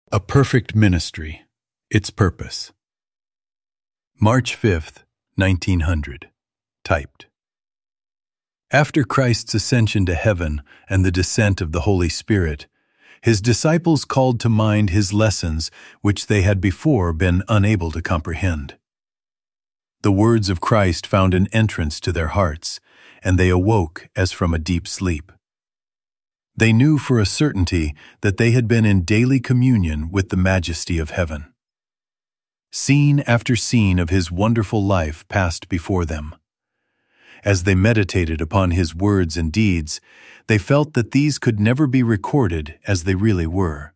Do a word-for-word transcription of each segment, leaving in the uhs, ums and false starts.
A Perfect Ministry, Its Purpose. March fifth, nineteen hundred. Typed. After Christ's ascension to heaven and the descent of the Holy Spirit, his disciples called to mind his lessons which they had before been unable to comprehend. The words of Christ found an entrance to their hearts, and they awoke as from a deep sleep. They knew for a certainty that they had been in daily communion with the majesty of heaven. Scene after scene of his wonderful life passed before them. As they meditated upon his words and deeds, they felt that these could never be recorded as they really were.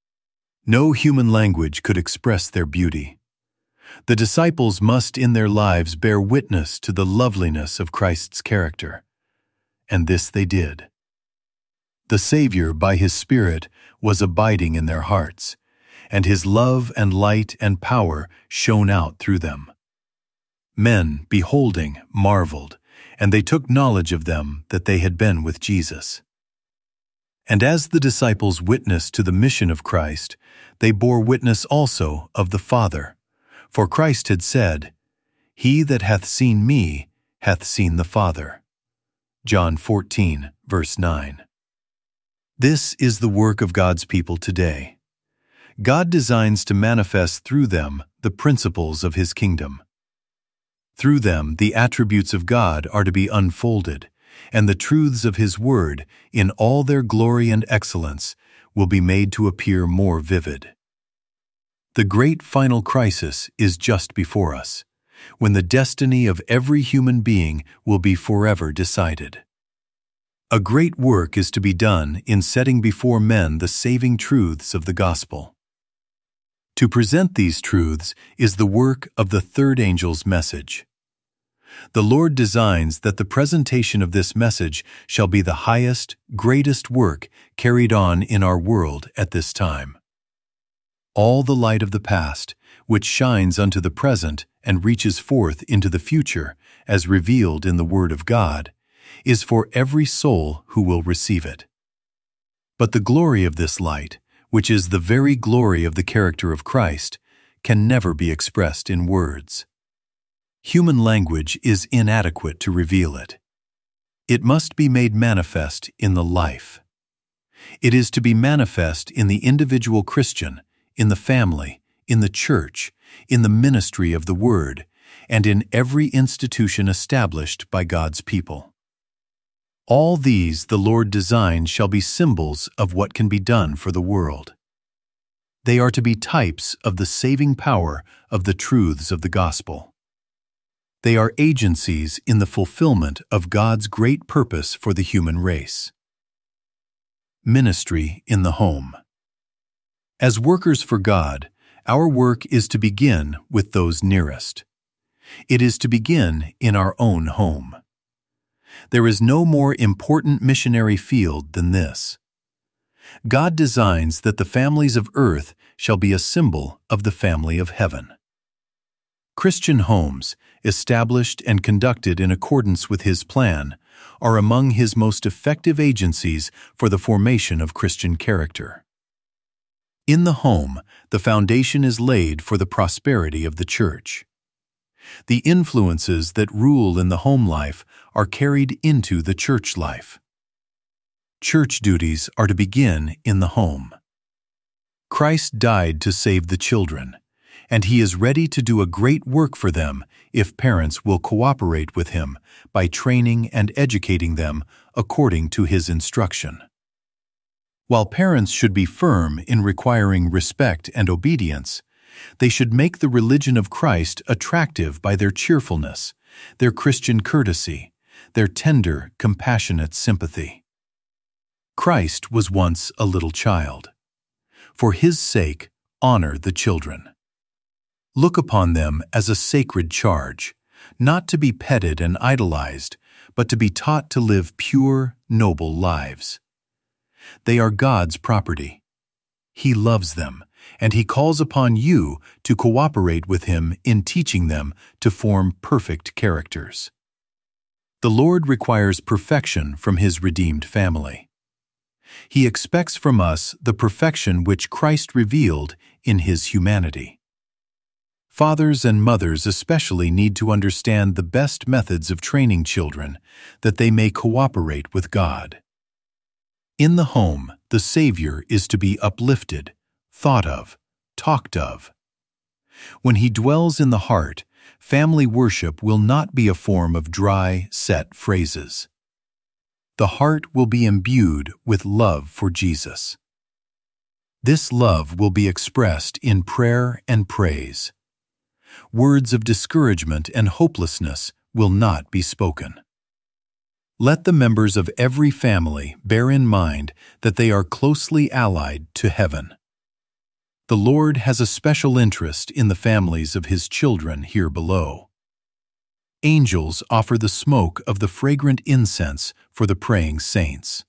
No human language could express their beauty. The disciples must in their lives bear witness to the loveliness of Christ's character, and this they did. The Savior, by his Spirit, was abiding in their hearts, and his love and light and power shone out through them. Men, beholding, marveled, and they took knowledge of them that they had been with Jesus. And as the disciples witnessed to the mission of Christ, they bore witness also of the Father. For Christ had said, "He that hath seen me hath seen the Father." John fourteen, verse nine. This is the work of God's people today. God designs to manifest through them the principles of his kingdom. Through them, the attributes of God are to be unfolded, and the truths of his word, in all their glory and excellence, will be made to appear more vivid. The great final crisis is just before us, when the destiny of every human being will be forever decided. A great work is to be done in setting before men the saving truths of the gospel. To present these truths is the work of the third angel's message. The Lord designs that the presentation of this message shall be the highest, greatest work carried on in our world at this time. All the light of the past, which shines unto the present and reaches forth into the future, as revealed in the Word of God, is for every soul who will receive it. But the glory of this light, which is the very glory of the character of Christ, can never be expressed in words. Human language is inadequate to reveal it. It must be made manifest in the life. It is to be manifest in the individual Christian, in the family, in the church, in the ministry of the Word, and in every institution established by God's people. All these the Lord designed shall be symbols of what can be done for the world. They are to be types of the saving power of the truths of the gospel. They are agencies in the fulfillment of God's great purpose for the human race. Ministry in the home. As workers for God, our work is to begin with those nearest. It is to begin in our own home. There is no more important missionary field than this. God designs that the families of earth shall be a symbol of the family of heaven. Christian homes, established and conducted in accordance with his plan, are among his most effective agencies for the formation of Christian character. In the home, the foundation is laid for the prosperity of the church. The influences that rule in the home life are carried into the church life. Church duties are to begin in the home. Christ died to save the children, and he is ready to do a great work for them if parents will cooperate with him by training and educating them according to his instruction. While parents should be firm in requiring respect and obedience, they should make the religion of Christ attractive by their cheerfulness, their Christian courtesy, their tender, compassionate sympathy. Christ was once a little child. For his sake, honor the children. Look upon them as a sacred charge, not to be petted and idolized, but to be taught to live pure, noble lives. They are God's property. He loves them, and he calls upon you to cooperate with him in teaching them to form perfect characters. The Lord requires perfection from his redeemed family. He expects from us the perfection which Christ revealed in his humanity. Fathers and mothers especially need to understand the best methods of training children that they may cooperate with God. In the home, the Savior is to be uplifted, thought of, talked of. When he dwells in the heart, family worship will not be a form of dry, set phrases. The heart will be imbued with love for Jesus. This love will be expressed in prayer and praise. Words of discouragement and hopelessness will not be spoken. Let the members of every family bear in mind that they are closely allied to heaven. The Lord has a special interest in the families of his children here below. Angels offer the smoke of the fragrant incense for the praying saints.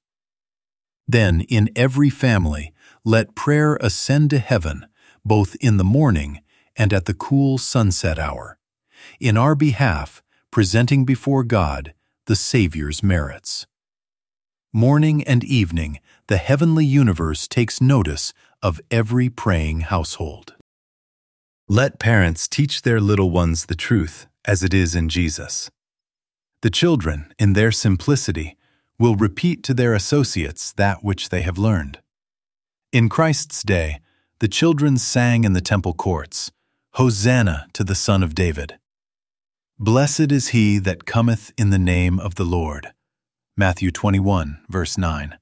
Then, in every family, let prayer ascend to heaven, both in the morning and at the cool sunset hour, in our behalf, presenting before God the Savior's merits. Morning and evening, the heavenly universe takes notice of every praying household. Let parents teach their little ones the truth, as it is in Jesus. The children, in their simplicity, will repeat to their associates that which they have learned. In Christ's day, the children sang in the temple courts, "Hosanna to the Son of David." "Blessed is he that cometh in the name of the Lord." Matthew twenty-one, verse nine.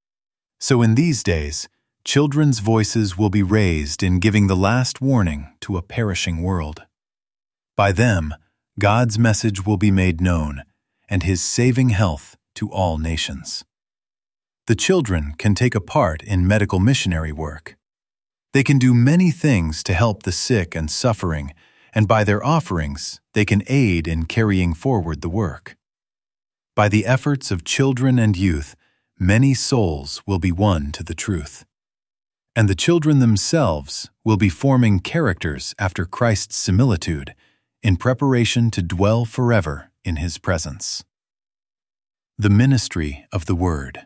So in these days, children's voices will be raised in giving the last warning to a perishing world. By them, God's message will be made known, and his saving health to all nations. The children can take a part in medical missionary work. They can do many things to help the sick and suffering, and by their offerings, they can aid in carrying forward the work. By the efforts of children and youth, many souls will be won to the truth. And the children themselves will be forming characters after Christ's similitude, in preparation to dwell forever in his presence. The ministry of the Word.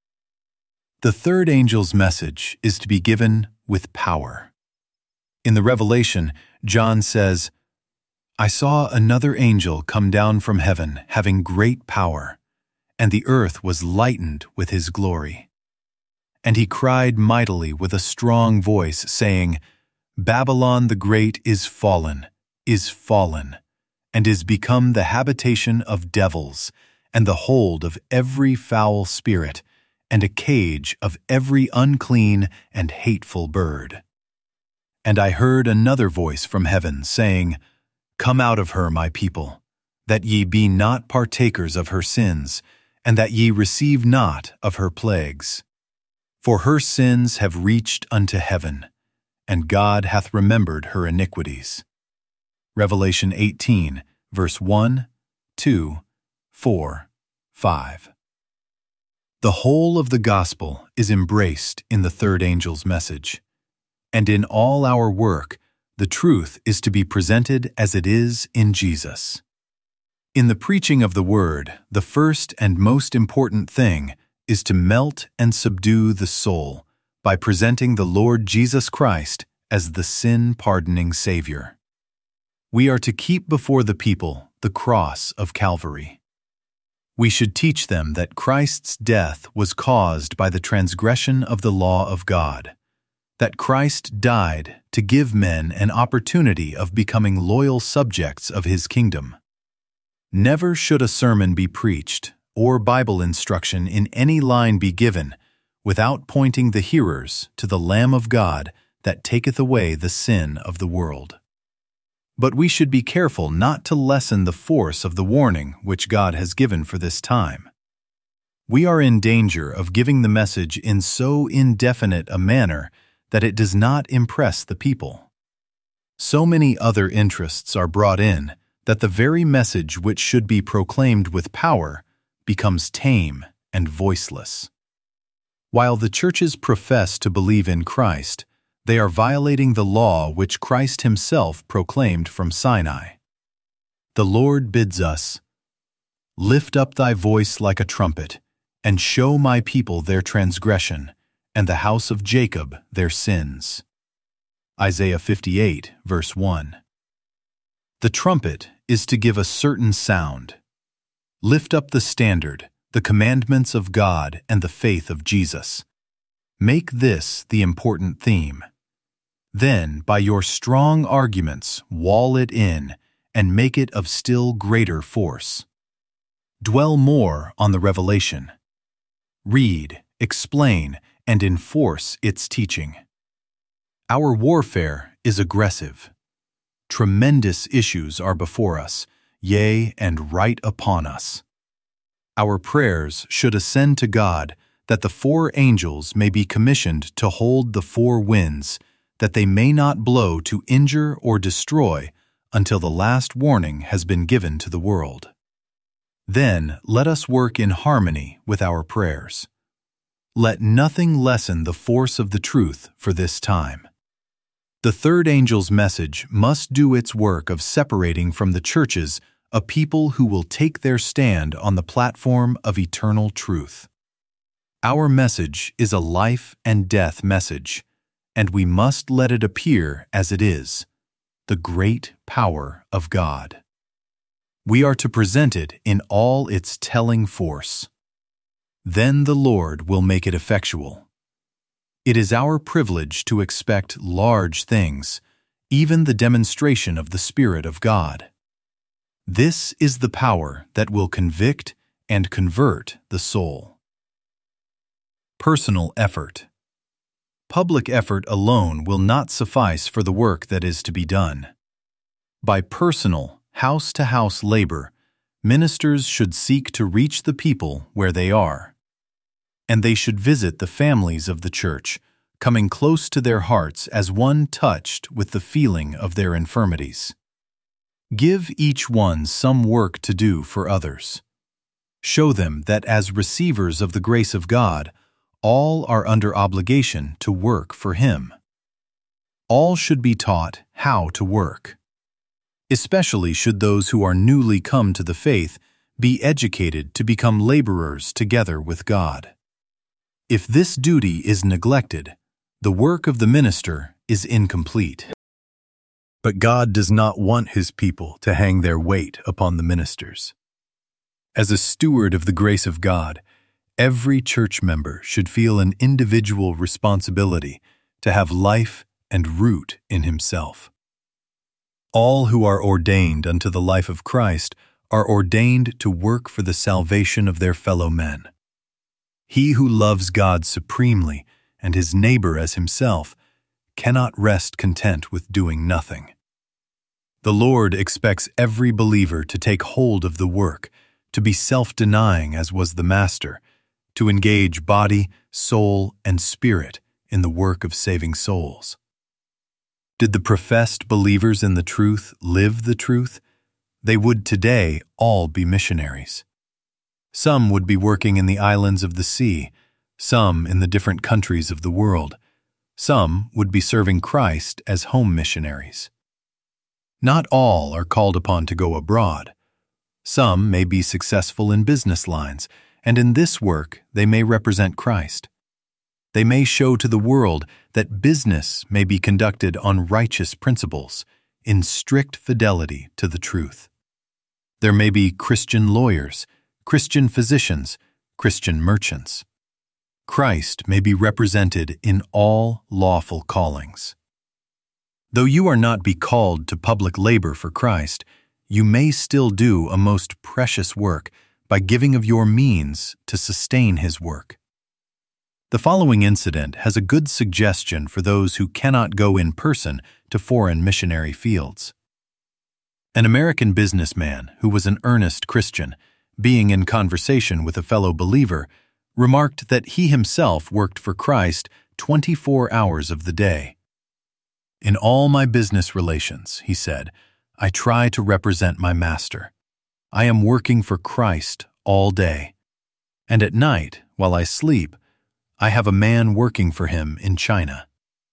The third angel's message is to be given with power. In the Revelation, John says, "I saw another angel come down from heaven, having great power, and the earth was lightened with his glory. And he cried mightily with a strong voice, saying, Babylon the Great is fallen, is fallen, and is become the habitation of devils, and the hold of every foul spirit, and a cage of every unclean and hateful bird. And I heard another voice from heaven, saying, Come out of her, my people, that ye be not partakers of her sins, and that ye receive not of her plagues. For her sins have reached unto heaven, and God hath remembered her iniquities." Revelation eighteen, verse one, two, four, five. The whole of the gospel is embraced in the third angel's message, and in all our work, the truth is to be presented as it is in Jesus. In the preaching of the word, the first and most important thing is to melt and subdue the soul by presenting the Lord Jesus Christ as the sin-pardoning Savior. We are to keep before the people the cross of Calvary. We should teach them that Christ's death was caused by the transgression of the law of God, that Christ died to give men an opportunity of becoming loyal subjects of his kingdom. Never should a sermon be preached or Bible instruction in any line be given without pointing the hearers to the Lamb of God that taketh away the sin of the world. But we should be careful not to lessen the force of the warning which God has given for this time. We are in danger of giving the message in so indefinite a manner that it does not impress the people. So many other interests are brought in that the very message which should be proclaimed with power becomes tame and voiceless. While the churches profess to believe in Christ, they are violating the law which Christ himself proclaimed from Sinai. The Lord bids us, "Lift up thy voice like a trumpet, and show my people their transgression, and the house of Jacob their sins. Isaiah fifty-eight, verse one. The trumpet is to give a certain sound. Lift up the standard, the commandments of God and the faith of Jesus. Make this the important theme. Then, by your strong arguments, wall it in and make it of still greater force. Dwell more on the revelation. Read, explain, and enforce its teaching. Our warfare is aggressive. Tremendous issues are before us, yea, and right upon us. Our prayers should ascend to God that the four angels may be commissioned to hold the four winds, that they may not blow to injure or destroy until the last warning has been given to the world. Then let us work in harmony with our prayers. Let nothing lessen the force of the truth for this time. The third angel's message must do its work of separating from the churches a people who will take their stand on the platform of eternal truth. Our message is a life and death message, and we must let it appear as it is, the great power of God. We are to present it in all its telling force. Then the Lord will make it effectual. It is our privilege to expect large things, even the demonstration of the Spirit of God. This is the power that will convict and convert the soul. Personal effort. Public effort alone will not suffice for the work that is to be done. By personal, house-to-house labor, ministers should seek to reach the people where they are. And they should visit the families of the church, coming close to their hearts as one touched with the feeling of their infirmities. Give each one some work to do for others. Show them that as receivers of the grace of God, all are under obligation to work for Him. All should be taught how to work. Especially should those who are newly come to the faith be educated to become laborers together with God. If this duty is neglected, the work of the minister is incomplete. But God does not want His people to hang their weight upon the ministers. As a steward of the grace of God, every church member should feel an individual responsibility to have life and root in himself. All who are ordained unto the life of Christ are ordained to work for the salvation of their fellow men. He who loves God supremely and his neighbor as himself cannot rest content with doing nothing. The Lord expects every believer to take hold of the work, to be self-denying as was the Master, to engage body, soul, and spirit in the work of saving souls. Did the professed believers in the truth live the truth, they would today all be missionaries. Some would be working in the islands of the sea, some in the different countries of the world. Some would be serving Christ as home missionaries. Not all are called upon to go abroad. Some may be successful in business lines, and in this work they may represent Christ. They may show to the world that business may be conducted on righteous principles, in strict fidelity to the truth. There may be Christian lawyers, Christian physicians, Christian merchants. Christ may be represented in all lawful callings. Though you are not be called to public labor for Christ, you may still do a most precious work by giving of your means to sustain His work. The following incident has a good suggestion for those who cannot go in person to foreign missionary fields. An American businessman who was an earnest Christian, being in conversation with a fellow believer, remarked that he himself worked for Christ twenty-four hours of the day. In all my business relations, he said, I try to represent my master. I am working for Christ all day. And at night, while I sleep, I have a man working for him in China.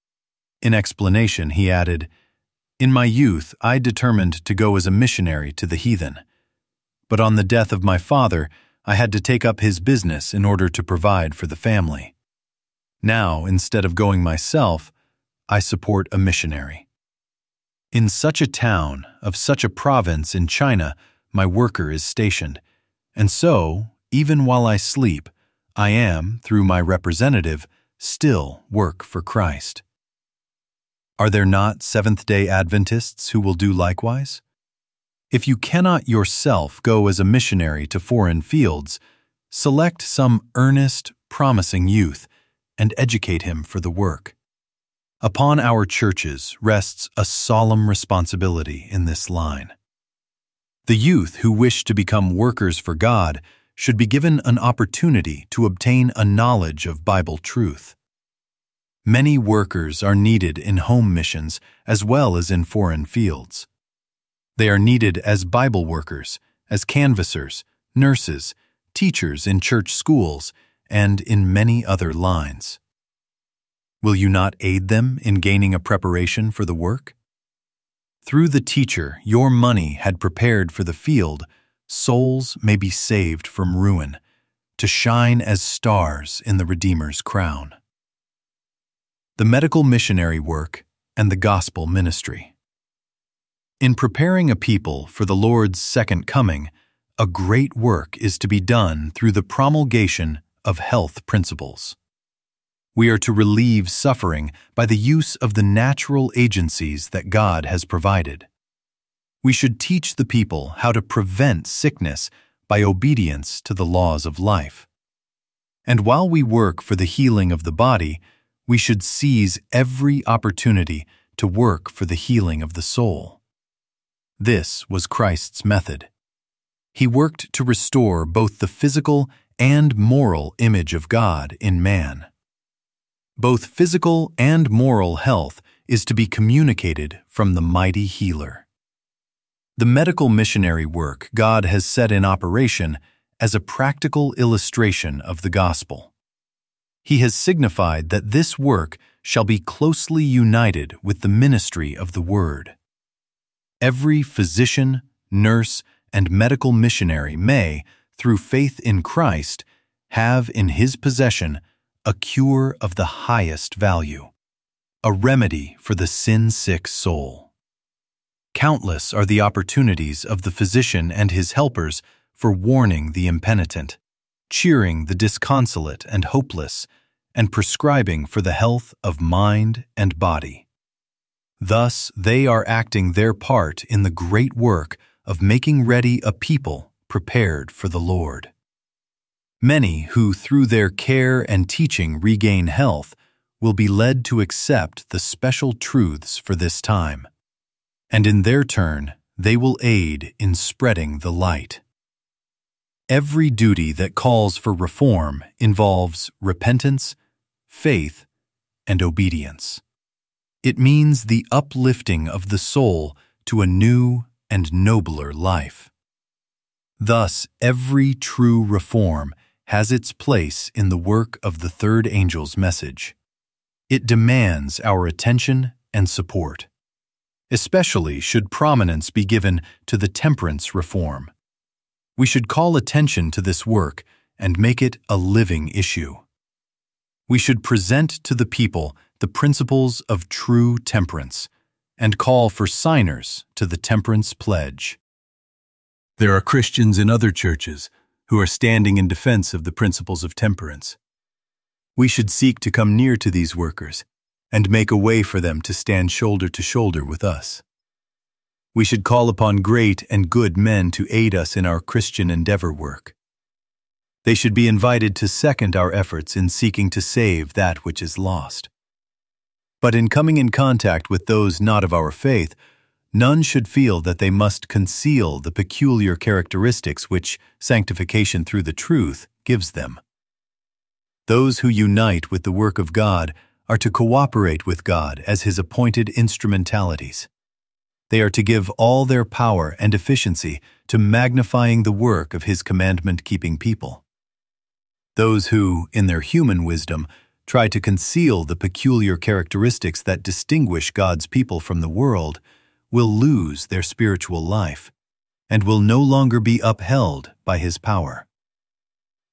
In explanation, he added, In my youth, I determined to go as a missionary to the heathen. But on the death of my father, I had to take up his business in order to provide for the family. Now, instead of going myself, I support a missionary. In such a town, of such a province in China, my worker is stationed, and so, even while I sleep, I am, through my representative, still work for Christ. Are there not Seventh-day Adventists who will do likewise? If you cannot yourself go as a missionary to foreign fields, select some earnest, promising youth and educate him for the work. Upon our churches rests a solemn responsibility in this line. The youth who wish to become workers for God should be given an opportunity to obtain a knowledge of Bible truth. Many workers are needed in home missions as well as in foreign fields. They are needed as Bible workers, as canvassers, nurses, teachers in church schools, and in many other lines. Will you not aid them in gaining a preparation for the work? Through the teacher your money had prepared for the field, souls may be saved from ruin, to shine as stars in the Redeemer's crown. The medical missionary work and the gospel ministry. In preparing a people for the Lord's second coming, a great work is to be done through the promulgation of health principles. We are to relieve suffering by the use of the natural agencies that God has provided. We should teach the people how to prevent sickness by obedience to the laws of life. And while we work for the healing of the body, we should seize every opportunity to work for the healing of the soul. This was Christ's method. He worked to restore both the physical and moral image of God in man. Both physical and moral health is to be communicated from the mighty healer. The medical missionary work God has set in operation as a practical illustration of the gospel. He has signified that this work shall be closely united with the ministry of the word. Every physician, nurse, and medical missionary may, through faith in Christ, have in his possession a cure of the highest value, a remedy for the sin-sick soul. Countless are the opportunities of the physician and his helpers for warning the impenitent, cheering the disconsolate and hopeless, and prescribing for the health of mind and body. Thus, they are acting their part in the great work of making ready a people prepared for the Lord. Many who through their care and teaching regain health will be led to accept the special truths for this time, and in their turn they will aid in spreading the light. Every duty that calls for reform involves repentance, faith, and obedience. It means the uplifting of the soul to a new and nobler life. Thus, every true reform has its place in the work of the third angel's message. It demands our attention and support. Especially should prominence be given to the temperance reform. We should call attention to this work and make it a living issue. We should present to the people the principles of true temperance and call for signers to the temperance pledge. There are Christians in other churches who are standing in defense of the principles of temperance. We should seek to come near to these workers and make a way for them to stand shoulder to shoulder with us. We should call upon great and good men to aid us in our Christian endeavor work. They should be invited to second our efforts in seeking to save that which is lost. But in coming in contact with those not of our faith, none should feel that they must conceal the peculiar characteristics which sanctification through the truth gives them. Those who unite with the work of God are to cooperate with God as His appointed instrumentalities. They are to give all their power and efficiency to magnifying the work of His commandment-keeping people. Those who, in their human wisdom, try to conceal the peculiar characteristics that distinguish God's people from the world will lose their spiritual life and will no longer be upheld by His power.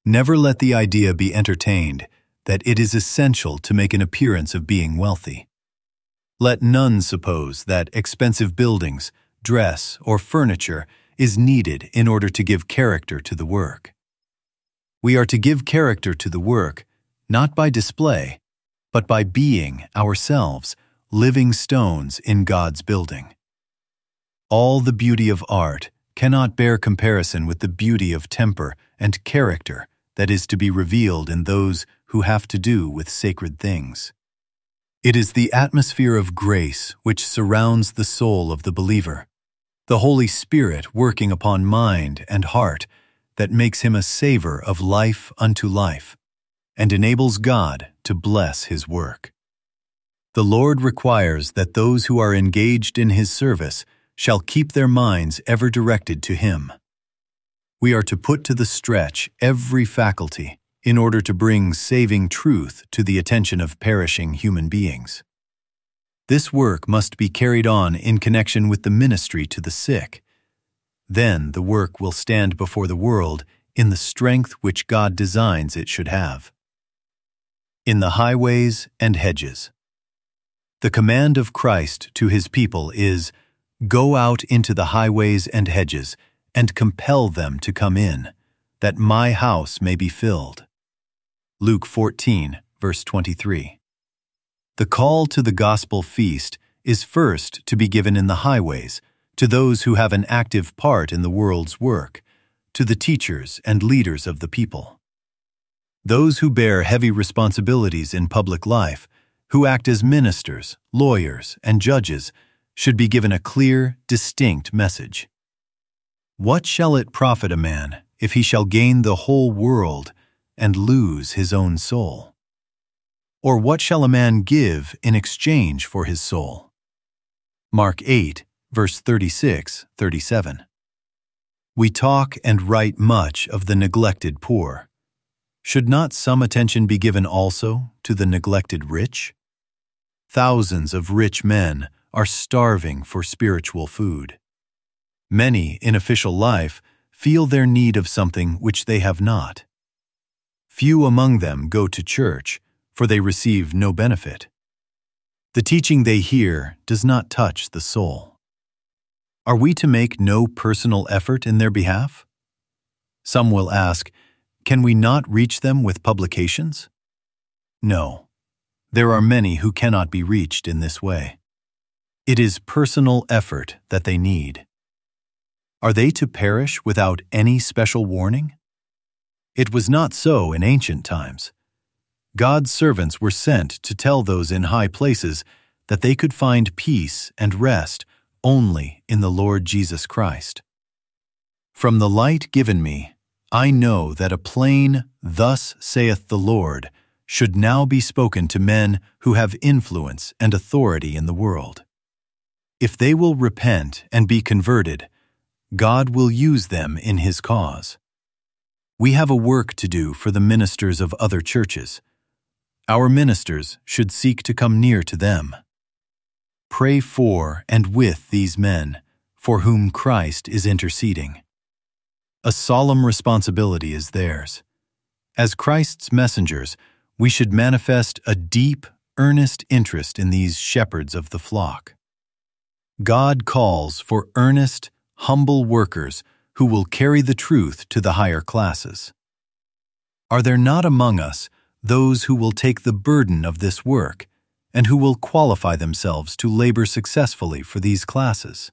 Never let the idea be entertained that it is essential to make an appearance of being wealthy. Let none suppose that expensive buildings, dress, or furniture is needed in order to give character to the work. We are to give character to the work, not by display, but by being ourselves living stones in God's building. All the beauty of art cannot bear comparison with the beauty of temper and character that is to be revealed in those who have to do with sacred things. It is the atmosphere of grace which surrounds the soul of the believer, the Holy Spirit working upon mind and heart that makes him a savor of life unto life, and enables God to bless his work. The Lord requires that those who are engaged in his service shall keep their minds ever directed to him. We are to put to the stretch every faculty in order to bring saving truth to the attention of perishing human beings. This work must be carried on in connection with the ministry to the sick. Then the work will stand before the world in the strength which God designs it should have. In the highways and hedges. The command of Christ to his people is, "Go out into the highways and hedges, and compel them to come in, that my house may be filled." Luke fourteen, verse twenty-three. The call to the gospel feast is first to be given in the highways, to those who have an active part in the world's work, to the teachers and leaders of the people. Those who bear heavy responsibilities in public life, who act as ministers, lawyers, and judges, should be given a clear, distinct message. What shall it profit a man if he shall gain the whole world and lose his own soul? Or what shall a man give in exchange for his soul? Mark eight, verse thirty-six, thirty-seven. We talk and write much of the neglected poor. Should not some attention be given also to the neglected rich? Thousands of rich men are starving for spiritual food. Many in official life feel their need of something which they have not. Few among them go to church, for they receive no benefit. The teaching they hear does not touch the soul. Are we to make no personal effort in their behalf? Some will ask, can we not reach them with publications? No, there are many who cannot be reached in this way. It is personal effort that they need. Are they to perish without any special warning? It was not so in ancient times. God's servants were sent to tell those in high places that they could find peace and rest only in the Lord Jesus Christ. From the light given me, I know that a plain, "Thus saith the Lord," should now be spoken to men who have influence and authority in the world. If they will repent and be converted, God will use them in his cause. We have a work to do for the ministers of other churches. Our ministers should seek to come near to them. Pray for and with these men, for whom Christ is interceding. A solemn responsibility is theirs. As Christ's messengers, we should manifest a deep, earnest interest in these shepherds of the flock. God calls for earnest, humble workers who will carry the truth to the higher classes. Are there not among us those who will take the burden of this work and who will qualify themselves to labor successfully for these classes?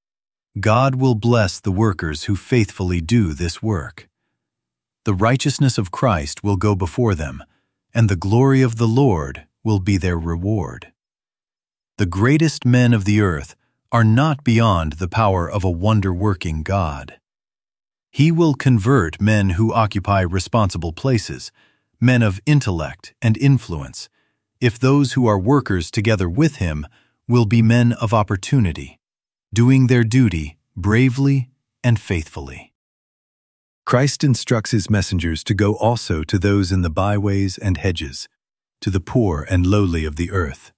God will bless the workers who faithfully do this work. The righteousness of Christ will go before them, and the glory of the Lord will be their reward. The greatest men of the earth are not beyond the power of a wonder-working God. He will convert men who occupy responsible places, men of intellect and influence, if those who are workers together with him will be men of opportunity, doing their duty bravely and faithfully. Christ instructs his messengers to go also to those in the byways and hedges, to the poor and lowly of the earth.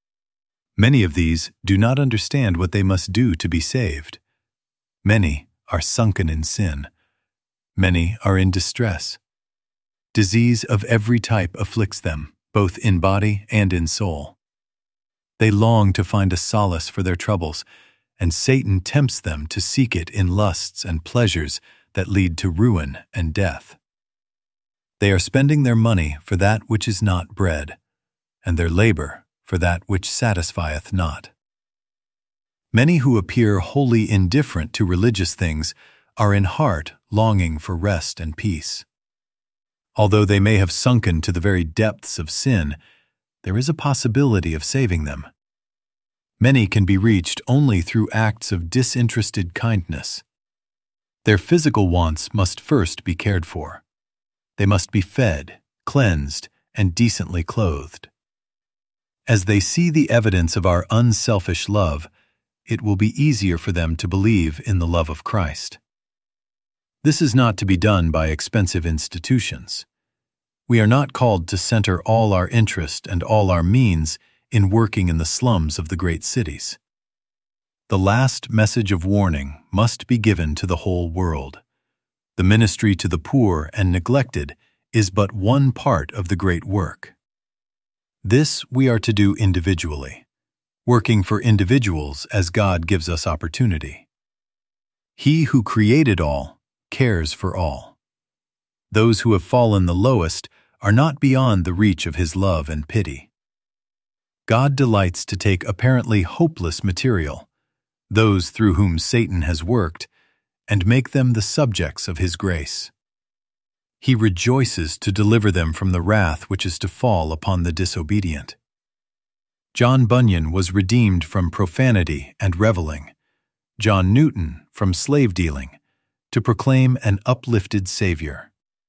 Many of these do not understand what they must do to be saved. Many are sunken in sin. Many are in distress. Disease of every type afflicts them, both in body and in soul. They long to find a solace for their troubles, and Satan tempts them to seek it in lusts and pleasures that lead to ruin and death. They are spending their money for that which is not bread, and their labor for that which satisfieth not. Many who appear wholly indifferent to religious things are in heart longing for rest and peace. Although they may have sunken to the very depths of sin, there is a possibility of saving them. Many can be reached only through acts of disinterested kindness. Their physical wants must first be cared for. They must be fed, cleansed, and decently clothed. As they see the evidence of our unselfish love, it will be easier for them to believe in the love of Christ. This is not to be done by expensive institutions. We are not called to center all our interest and all our means in working in the slums of the great cities. The last message of warning must be given to the whole world. The ministry to the poor and neglected is but one part of the great work. This we are to do individually, working for individuals as God gives us opportunity. He who created all cares for all. Those who have fallen the lowest are not beyond the reach of His love and pity. God delights to take apparently hopeless material, those through whom Satan has worked, and make them the subjects of His grace. He rejoices to deliver them from the wrath which is to fall upon the disobedient. John Bunyan was redeemed from profanity and reveling, John Newton from slave-dealing, to proclaim an uplifted Savior.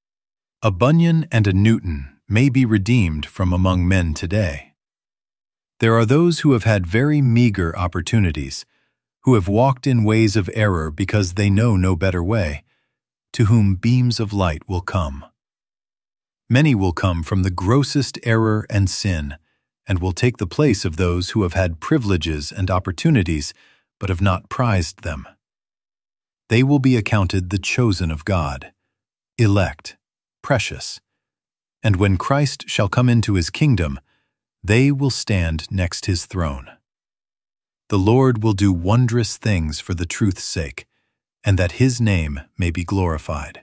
A Bunyan and a Newton may be redeemed from among men today. There are those who have had very meager opportunities, who have walked in ways of error because they know no better way, to whom beams of light will come. Many will come from the grossest error and sin, and will take the place of those who have had privileges and opportunities but have not prized them. They will be accounted the chosen of God, elect, precious, and when Christ shall come into His kingdom, they will stand next His throne. The Lord will do wondrous things for the truth's sake, and that His name may be glorified.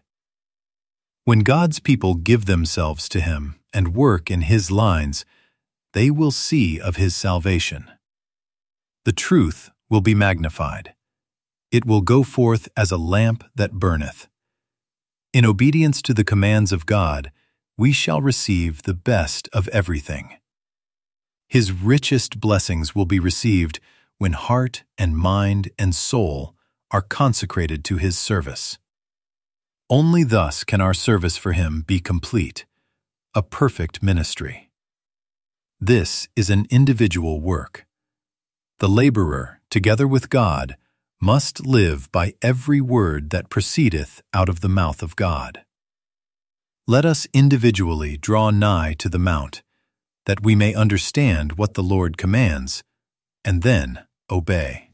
When God's people give themselves to Him and work in His lines, they will see of His salvation. The truth will be magnified. It will go forth as a lamp that burneth. In obedience to the commands of God, we shall receive the best of everything. His richest blessings will be received when heart and mind and soul are consecrated to His service. Only thus can our service for Him be complete, a perfect ministry. This is an individual work. The laborer, together with God, must live by every word that proceedeth out of the mouth of God. Let us individually draw nigh to the mount, that we may understand what the Lord commands, and then obey.